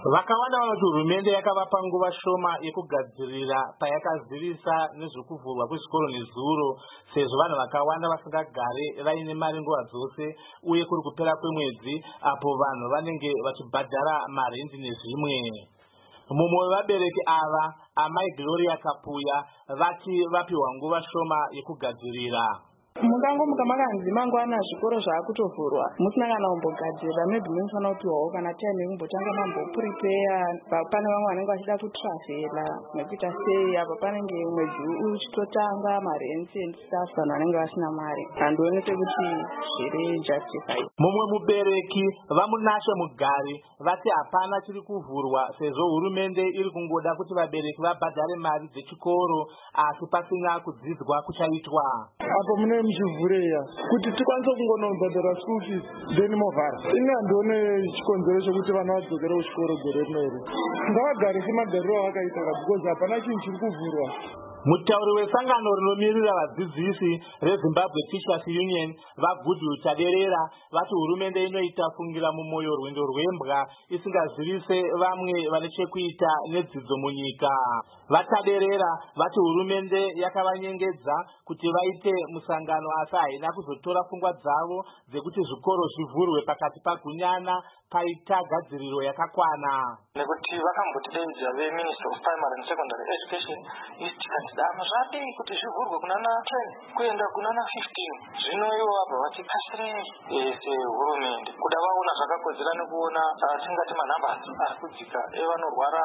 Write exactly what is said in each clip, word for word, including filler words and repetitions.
Vakawanda vanoti hurumende yakavapa nguva shoma yekugadzirira payakazivisa nezvekuvhurwa kwezvikoro nezuro, sezvo vanhu vakawanda vasingagare vaine mari nguva dzose uye kuri kupera kwemwedzi apo vanhu vanenge vachibhadhara marendi nezvimwe. Mumwe wevabereki ava, amai Gloria Kapuya, vati vapiwa nguva shoma yekugadzirira. Mukangomuka makanzi mangwana zvikoro zvaakutovhurwa musina kana kumbogadzirira, maybe munofanira kupiwawo kana time yekumbotanga mamboprepare. Pane vamwe vanenge vachida kutravela nekuita sei, apa panenge mwedzi uchitotanga, marenzi and stuff, vanhu vanenge vasina mari, handionete kuti zviri justified. Mumwe mubereki Vamunashe Mugari vati hapana chiri kuvhurwa sezvo hurumende iri kungoda kuti vabereki vabhadhare mari dzechikoro asi pasina kudzidzwa kuchaitwa. Apo mune muchivhureya kuti tikwanise kungonobhadhara school fees then movhara. Ini handione chikonzero chekuti vana vadzokere kuchikoro gore rinori. Ngavagarise magariro avakaita because hapana chinhu chiri kuvhurwa. Mutauri wesangano rinomirira vadzidzisi reZimbabwe Teachers Union vaGoodwill Taderera vati hurumende inoita fungira mumwoyo rwendo rwembwa isingazivise vamwe vane chekuita nedzidzo munyika. VaTaderera vati hurumende yakavanyengedza kuti vaite musangano asi haina kuzotora pfungwa dzavo dzekuti zvikoro zvivhurwe pakati pagunyana paita gadziriro yakakwana. Nekuti vakambotideedza veMinister of Primary and Secondary Education istikati dano zvadei kuti zvivhurwe kunana ten kuenda kunana fifteen. Zvino ivo vabva vatikasirei sehurumende kuda vaona zvakakodzera nekuona tingati manhambasi ari kudzika evanorwara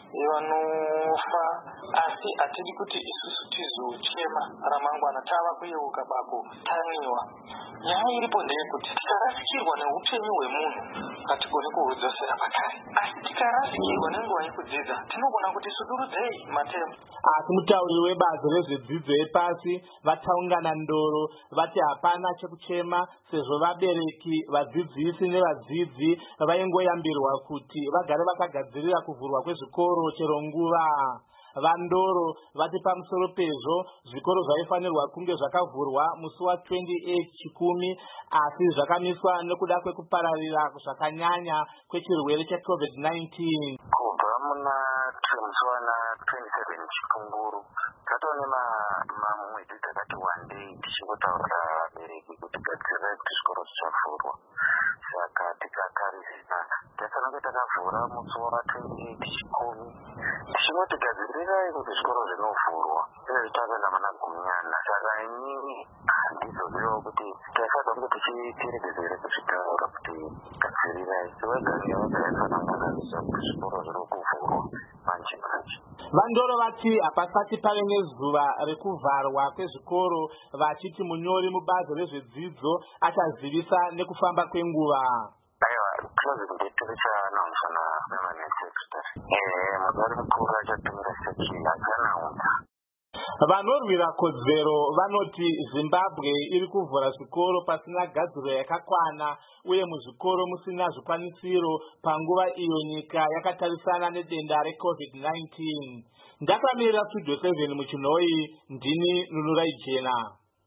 evanofa, asi hatidi kuti isusu tizochema ramangwana tava kuyeuka bako taniwa. Nyaya iripo ndeyekuti tikarasikirwa neupenyu hwemunhu hatigoni kuhudzosera pakare, asi tikarasikirwa nenguva yekudzidza tinogona kuti sudurudzei matemu. Asi mutauri webazi rezvedzidzo yepasi vataungana Ndoro vati hapana chekuchema sezvo vabereki, vadzidzisi nevadzidzi vaingoyambirwa kuti vagare vakagadzirira kuvhurwa kwezvikoro chero nguva. VaNdoro vati pamusoro pezvo zvikoro zvaifanirwa kunge zvakavhurwa musi wa twenty-eight chikumi asi zvakamiswa nekuda kwekupararira zvakanyanya kwechirwere cheCovid nineteen. Kubva muna musi twenty-seven chikunguru tatone mamwedzi dzakati one day tichikotaurira vabereki kuti gadzirira kuti zvikoro zvichavhurwa. Saka tikakarisisa tasange takavhura musi wa twenty-eight chikumi tichingoti gadzirirai kuti zvikoro zvinovhurwa izvitapedza mana gunyana. Saka inini handizozivawo kuti taifanira kunge tichitiregedzere kuzvitaura kuti gadzirirai sevagariavagaifananganazisa kuti zvikoro zviri kuvhurwa manje manje. VaNdoro vati hapasati pave nezuva rekuvharwa kwezvikoro, vachiti munyori mubazi rezvedzidzo achazivisa nekufamba kwenguva. Aiwa, closing date richanaunswa naManaging Secretary. Eh, munyori mukuru achatumira sechi achanaunza. Vanorwira kodzero vanoti Zimbabwe iri kuvhura zvikoro pasina gadziriro yakakwana uye muzvikoro musina zvikwanisiro panguva iyo nyika yakatarisana nedenda reCovid nineteen. Ndakamirira Studio seven muChinoi, ndini Nunurai Jena.